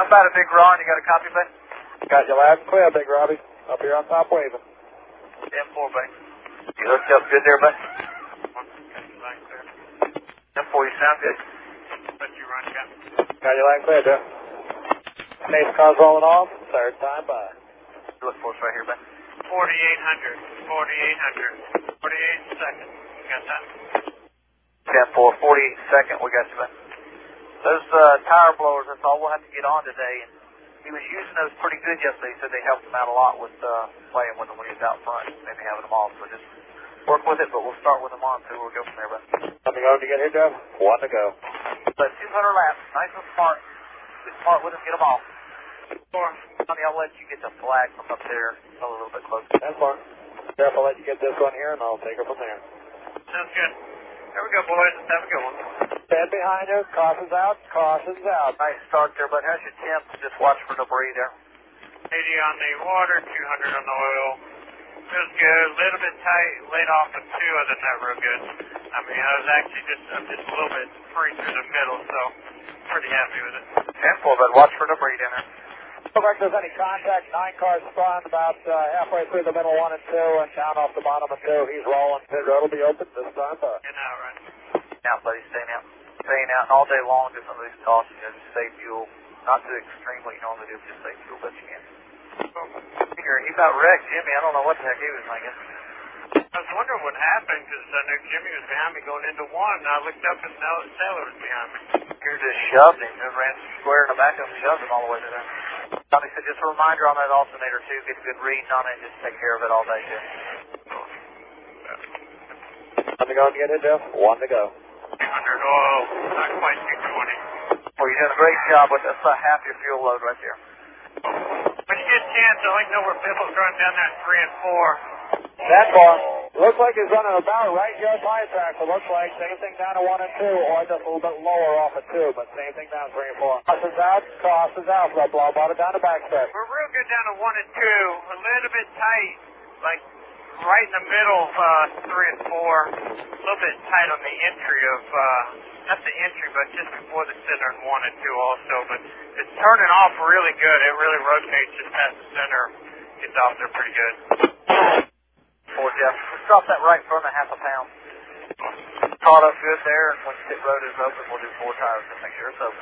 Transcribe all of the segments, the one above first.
How about a Big Ron? You got a copy, Ben? Got you loud and clear, Big Robbie. Up here on top waving. 10-4, Ben. You hooked up good there, Ben? 10-4, you sound good. Let you run, Cap. Got you loud and clear, Jeff. Space car's rolling off. Third time by. Look for us right here, Ben. 4,800. 4,800. 48 seconds. Got that? 10-4, 48 second. We got you, Ben. Those tire blowers, that's all we'll have to get on today. And he was using those pretty good yesterday. He said they helped him out a lot with playing with them when he was out front, maybe having them off. So just work with it, but we'll start with them on, so we'll go from there, Ben. Something on to get here, Jeff? One to go. But 200 laps, nice and smart. Get smart with them, get them off. 4. Honey, I'll let you get the flag from up there a little bit closer. 10-4. Jeff, I'll let you get this one here, and I'll take her from there. Sounds good. There we go, boys. Have a good one. Stand behind you. Caution's out. Caution's out. Nice start there, but how's your temps? Just watch for debris there. 80 on the water, 200 on the oil. Feels good. A little bit tight. Laid off at 2. Other than that, real good. I mean, I was actually just a little bit free through the middle, so pretty happy with it. 10-4, but watch for debris down there. Looks like there's any contact. 9 cars spun about halfway through the middle 1 and 2, and down off the bottom of 2. He's rolling. Pit road will be open this time. Getting out, right? Out, buddy. Staying out. Staying out. And all day long, just some of these cautions, just save fuel. Not to the extreme what you normally do, just save fuel, but you can. He about wrecked Jimmy. I don't know what the heck he was thinking. I was wondering what happened, because I knew Jimmy was behind me going into 1, and I looked up and Taylor was behind me. He just shoved him. Just ran square in the back of him, shoved him all the way to there. Tommy said, just a reminder on that alternator, too. Get a good reading on it and just take care of it all day, too. Something on to get it, Jeff? 1 to go. 200 oil, not quite 220. Well, you're doing a great job with that's half your fuel load right there. When you get a chance, I'd like to know where Bibble's running down there 3 and 4. That far. Looks like he's running about right here at my track. It looks like same thing down to 1 and 2, or just a little bit lower off at 2, but same thing down 3 and 4. Crosses out, crosses out. Flip blow bottom down to backstep. We're real good down to 1 and 2. A little bit tight, like right in the middle of 3 and 4. A little bit tight on the entry of, not the entry, but just before the center in 1 and 2 also. But it's turning off really good. It really rotates just past the center. Gets off there pretty good. For Jeff. Let's drop that right in front of half a pound. Caught up good there, and when pit road is open, we'll do 4 tires to make sure it's open.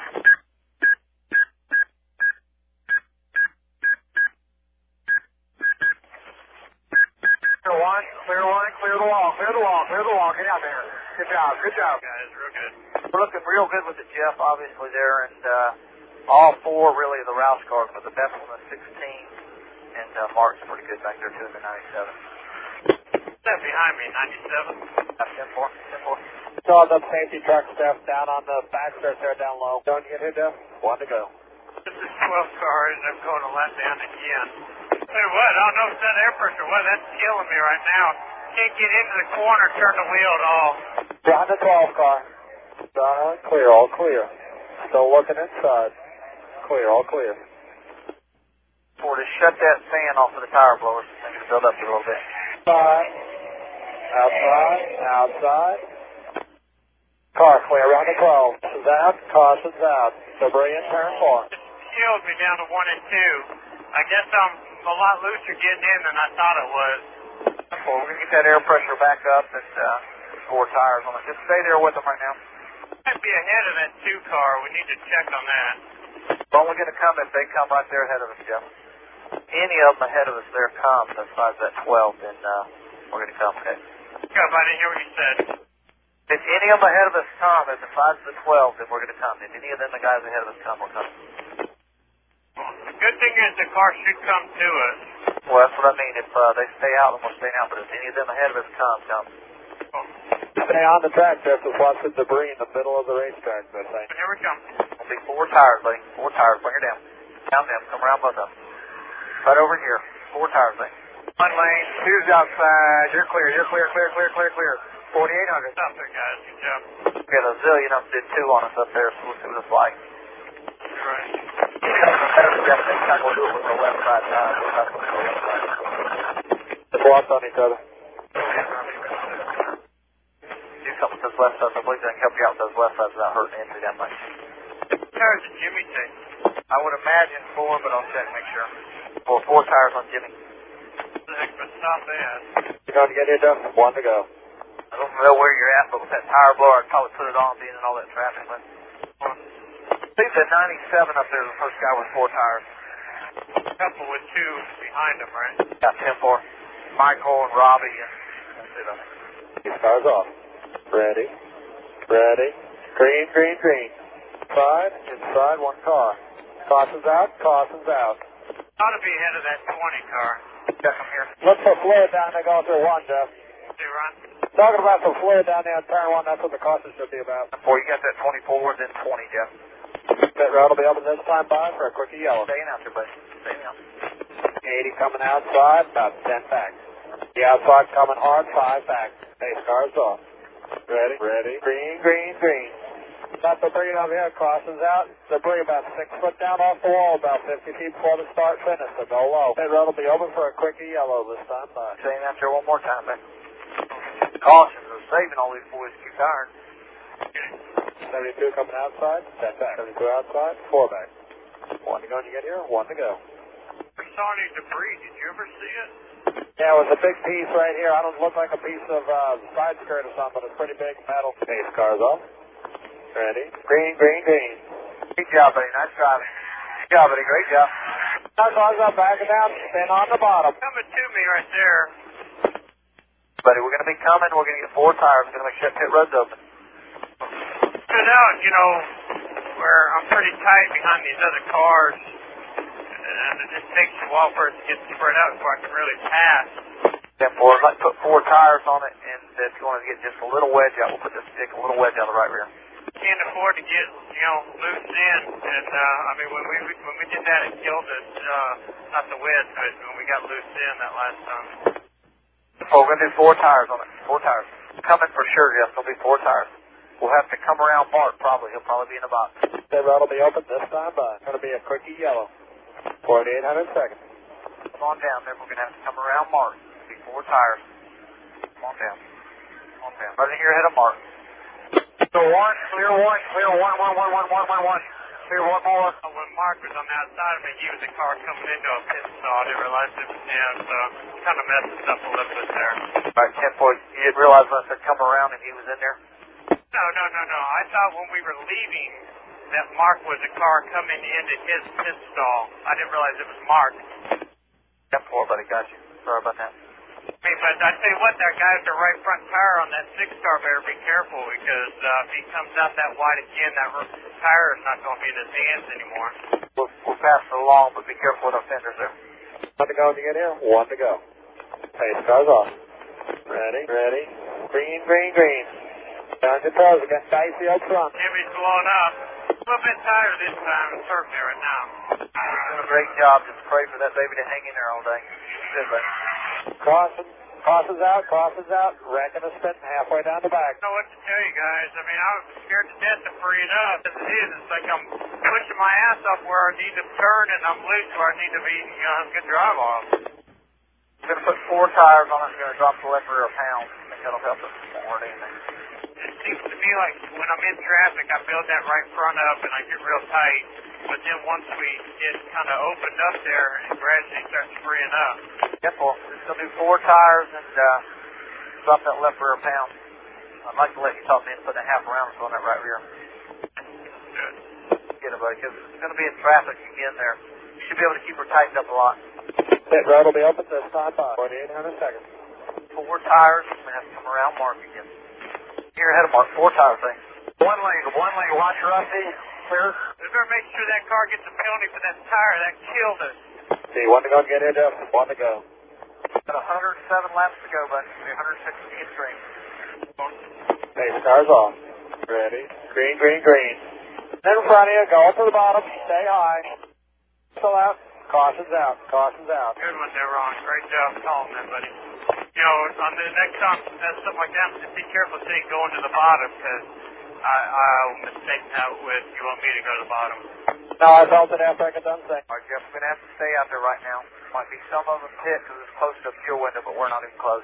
Clear one, clear the wall, clear the wall, clear the wall. Get out there. Good job, good job. Guys, real good. We're looking real good with the Jeff, obviously, there, and all 4 really of the Rouse cars, but the best one is 16, and Mark's pretty good back there, too, in the 97. That behind me, 97. 10-4. Saw the safety truck stuff down on the back stairs there down low. Don't get hit, Jeff? 1 to go. This is 12 cars, and I'm going to let down again. Hey, what? I don't know if that air pressure, what? That's killing me right now. Can't get into the corner, turn the wheel at all. Down the 12 car. Clear, all clear. Still looking inside. Clear, all clear. For to shut that fan off of the tire blowers, I need to build up a little bit. Outside. Car clear around the 12. Caution's out, caution's out. Debris in turn 4. It killed me down to 1 and 2. I guess I'm a lot looser getting in than I thought it was. Well, we're going to get that air pressure back up and 4 tires on it. Just stay there with them right now. Might be ahead of that 2 car. We need to check on that. We're only going to come if they come right there ahead of us, Jeff. Any of them ahead of us there come besides that 12, then we're going to come, okay? Yeah, but I didn't hear what you said. If any of them ahead of us come, and besides the 12, then we're going to come. If any of them, the guys ahead of us come, we're coming. The good thing is the car should come to us. Well, that's what I mean. If they stay out, then we'll stay out. But if any of them ahead of us come. Stay on the track, Jeff. Just watch the debris in the middle of the racetrack, I think. Here we come. It'll be 4 tires, buddy. 4 tires. Bring her down. Down them. Come around both of them. Right over here. 4 tires, buddy. 1 lane. 2's outside. You're clear. 4,800. Stop there, guys. Good job. Yeah, the zillion of them did 2 on us up there, so we'll see what it's like. Right. We'll do it with the left side. Just watch on each other. Do something with those left sides. I believe they can help you out with those left sides without hurting into that much. How tires did Jimmy take? I would imagine 4, but I'll check, make sure. 4 tires on Jimmy. What the heck, but stop that. You going to get here, Jeff? 1 to go. I don't know where you're at, but with that tire blower, I'd probably put it on being in all that traffic. But I think that 97 up there is the first guy with 4 tires. A couple with 2 behind him, right? Yeah, 10-4. Michael and Robbie, and that's it. These cars off. Ready. Ready. Green, green, green. Inside 1 car. Caution's out, caution's out. Ought to be ahead of that 20 car. Check them here. Look for fluid down there going through 1, Jeff. See, Ron? Talking about some fluid down there in turn 1, that's what the caution should be about. 4, you got that 24, then 20, Jeff. Pit road will be open this time by for a quickie yellow. Staying out there, buddy. Staying out. 80 coming outside, about 10 back. The outside coming hard, 5 back. Base cars off. Ready, ready. Green, green, green. Got the debris over here, crosses out. Debris about 6 foot down off the wall, about 50 feet before the start finish, so go low. Pit road will be open for a quickie yellow this time by. Staying out there one more time, man. Cautions are saving all these boys keep iron. 72 coming outside, 10 back. 72 outside, 4 back. 1 to go when you get here, 1 to go. We saw any debris. Did you ever see it? Yeah, it was a big piece right here. I don't look like a piece of side skirt or something, but it's pretty big metal. Base cars off. Ready? Green, green, green. Great job, buddy. Nice driving. Good job, buddy. Great job. Our cars up, backing down, spin on the bottom. Coming to me right there. Buddy, we're going to be coming. We're going to get 4 tires. We're going to make sure that pit road's open. Stood out, you know, where I'm pretty tight behind these other cars. And it just takes a while for it to get spread out before I can really pass. 10-4. I'd like to put 4 tires on it, and if you want to get just a little wedge out, we'll put this stick a little wedge out of the right rear. Can't afford to get, you know, loose in. And, I mean, when we did that, it killed us. Not the wedge, but when we got loose in that last time. So we're going to do 4 tires on it. 4 tires. Coming for sure, yes. There'll be 4 tires. We'll have to come around Mark, probably. He'll probably be in the box. Pit road will be open this time by. It's going to be a quickie yellow. 4,800 seconds. Come on down there. We're going to have to come around Mark. It'll be 4 tires. Come on down. Come on down. Right in here ahead of Mark. So 1, clear 1, clear 1, 1, 1, 1, 1, 1, 1. Clear 1 more. When Mark was on the outside of me, he was a car coming into a pit stall. I didn't realize it was him, so kind of messed us up a little bit there. All right, 10-4. You didn't realize when I said come around and he was in there? No. I thought when we were leaving that Mark was a car coming into his pit stall. I didn't realize it was Mark. 10-4, buddy. Got you. Sorry about that. I mean, but I tell you what, that guy with the right front tire on that 6-star better be careful because if he comes out that wide again, that tire is not going to be in his hands anymore. We'll pass it along, but be careful with our fenders there. 1 to go when you get here, 1 to go. Pace cars off. Ready, ready. Green, green, green. Down your toes again, dicey up front. Jimmy's blowing up. A little bit tighter this time. It's hurting me right now. You're doing a great job. Just pray for that baby to hang in there all day. Good, buddy. Crosses out, wrecking a spin halfway down the back. I don't know what to tell you guys. I mean, I was scared to death to free it up. As it is, it's like I'm pushing my ass up where I need to turn and I'm loose where I need to be, you know, good drive off. We're going to put 4 tires on it. We're going to drop the left rear a pound. I think that'll help us more than anything. It seems to me like when I'm in traffic, I build that right front up and I get real tight. But then once we get kind of opened up there, it gradually starts freeing up. Yep, well, we're going to do 4 tires and drop that left rear a pound. I'd like to let you talk me into putting a half around on that right rear. Good. Get it, buddy, because it's going to be in traffic. You get in there. You should be able to keep her tightened up a lot. Pit road will be open this time by 4,800 seconds. 4 tires. I'm going to have to come around Mark again. Here ahead of Mark, 4 tire thing. One lane. Watch Rusty. Clear. We better make sure that car gets a penalty for that tire. That killed us. See, 1 to go, get here, Jeff. 1 to go. Got 107 laps to go, buddy. 160 in green. Pace cars off. Ready. Green, green, green. Then in front of you, go to the bottom, stay high. Still out. Caution's out. Good one there, Ron. Great job calling that, buddy. You know, on the next time, something like that, just be careful saying going to the bottom, because I'll mistake that with you want me to go to the bottom. No, I felt it after I got done saying. All right, Jeff, we're going to have to stay out there right now. Might be some of them pit because it's close to a fuel window, but we're not even close.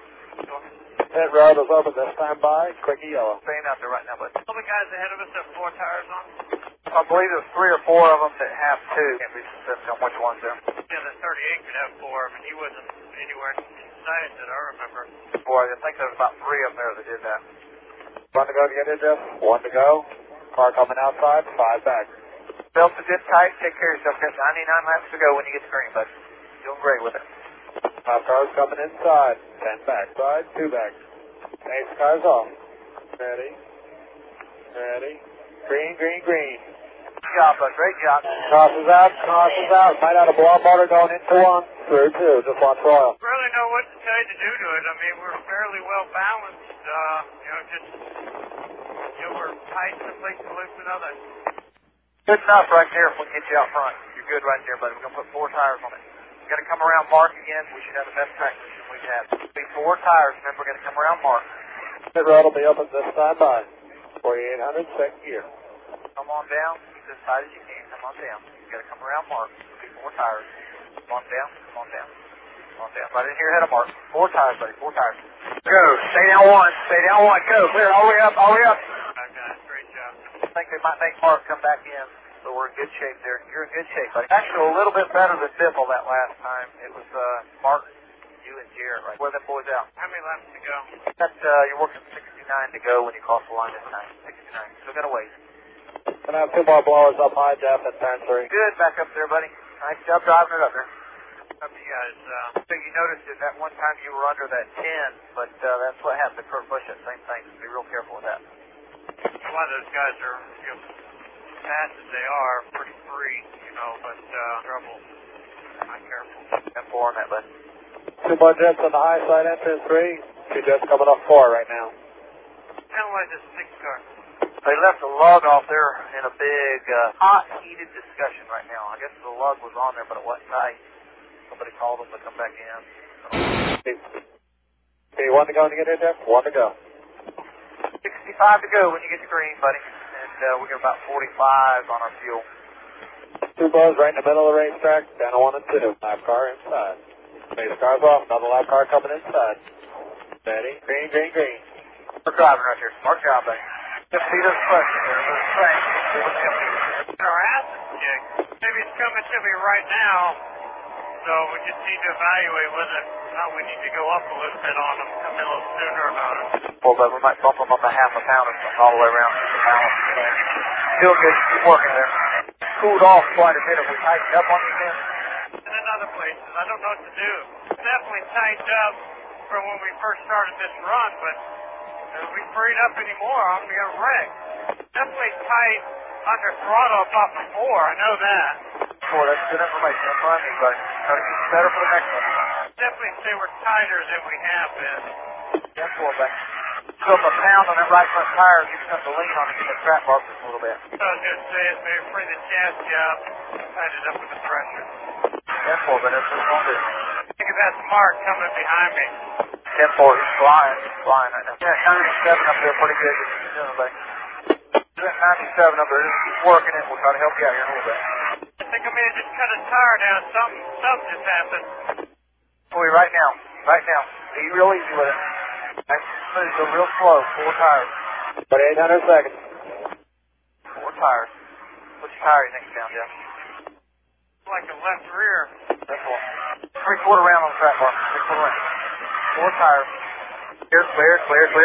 Pit road is open this time by quickie yellow. Staying out there right now, buddy. All the guys ahead of us have 4 tires on. I believe there's 3 or 4 of them that have 2. Can't be specific on which ones there. Yeah, the 38 could have 4, but he wasn't anywhere inside that I remember. Boy, I think there's about 3 of them there that did that. 1 to go to get in, Jeff. 1 to go. Car coming outside, 5 back. Belts are good tight. Take care of yourself. Got 99 laps to go when you get to green, bud. Doing great with it. 5 cars coming inside, 10 back. Side, 2 back. 8 cars off. Ready. Ready. Green, green, green. Good job, bud. Great job. Crosses out, crosses out. Might have a blow motor going into 1, through 2. Just watch oil. Really know what to tell you to do to it. I mean, we're fairly well balanced. We're tight in some places, loose in others. Good enough right there if we get you out front. You're good right there, buddy. We're going to put 4 tires on it. We're going to come around Mark again. We should have the best track position we can have. It'll be 4 tires. Remember, we're going to come around Mark. The road will be open this side by 4800 second gear. Come on down. Keep as tight as you can. Come on down. You got to come around Mark. It'll be 4 tires. Come on down. Come on down. Come on down. Right in here ahead of Mark. 4 tires, buddy. 4 tires. Go. Stay down 1. Stay down 1. Go. Clear. All the way up. All the way up. Great job. I think they might make Mark come back in. So we're in good shape there. You're in good shape, buddy. Actually, a little bit better than Biffle that last time. It was Martin, you, and Jarrett, right? Where them boys out? How many laps to go? You're working 69 to go when you cross the line this time. 69. Still got a ways. Gonna have 2 more blowers up high, Jeff, at turn 3. Good. Back up there, buddy. Nice job driving it up there. Up to you guys. So you noticed that one time you were under that 10, but that's what happened to Kurt Busch, that same thing. So be real careful with that. A lot of those guys are, fast as they are, pretty free, but trouble. Not careful. And 4 on that, bud. 2 more jets on the high side, entrance 3. 2 jets coming up 4 right now. Analyze this 6 car. They left the lug off there in a big, hot, heated discussion right now. I guess the lug was on there, but it wasn't tight. Somebody called them to come back in. Okay, 1 to go to get in, Jeff? 1 to go. 65 to go when you get to green, buddy. And we got about 45 on our fuel. 2 blows right in the middle of the racetrack, down to 1 and 2. Lap car inside. Base car's off, another lap car coming inside. Ready? Green, green, green. We're driving right here. Smart job, buddy. Just see this question here. This thing. Our acid kick. Maybe it's coming to me right now, so we just need to evaluate whether or not we need to go up a little bit on them, come in a little sooner about it. Well, but we might bump them up a half a pound or something all the way around. Still good. Keep working there. Cooled off quite a bit if we tightened up on these ends. And in other places, I don't know what to do. It's definitely tightened up from when we first started this run, but if we freed up anymore, I'm going to get wrecked. Definitely tight under throttle about before, I know that. Boy, that's good information. That's what I mean, buddy. Try to keep better for the next one. Definitely say we're tighter than we have been. 10-4 back. Go up a pound on that right front tire, give you something to lean on and get the trap bar just a little bit. So I was going to say is maybe free the chassis up, tighten it up with the pressure. 10-4, but that's what we're going to do. I think that's Mark coming behind me. 10-4, he's flying right now. Yeah, 97 up there, pretty good. What you doing, buddy? That 97 up there, just keep working it. We'll try to help you out here in a little bit. I think I may have just cut a tire down. Something just happened. Boy, right now. Be real easy with it. Nice and smooth, go real slow. 4 tires. 800 seconds. 4 tires. Which tire you think down, Jeff? Like a left rear. That's one. 3/4 round on the track bar. 3/4 round. 4 tires. Clear.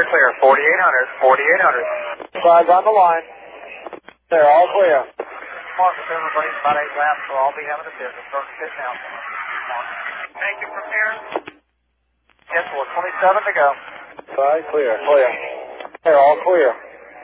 4800. Sides on the line. They're all clear. Mark, with everybody's about 8 laps, so I'll be having a business. Start to sit now. Thank you from here. 10-4, 27 to go. Side clear. They're all clear.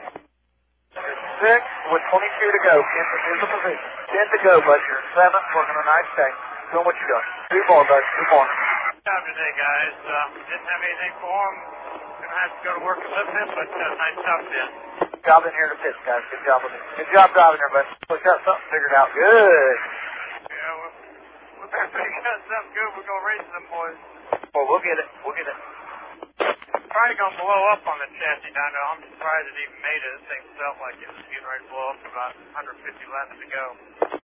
6 with 22 to go. Here's the position. 10 to go, bud. You're 7th, working a nice day. Doing what you're doing. 2 more, bud. 2 more. Good job today, guys. Didn't have anything for them. Gonna have to go to work a little bit, but nice job, Ben. Good job in here to pitch, guys. Good job with it. Good job driving there, bud. We got something figured out. Good. Yeah, we better got something good. We're gonna race them boys. Well, we'll get it. Probably gonna blow up on the chassis down there. I'm surprised it even made it. This thing felt like it was getting ready to blow up about 150 laps to go.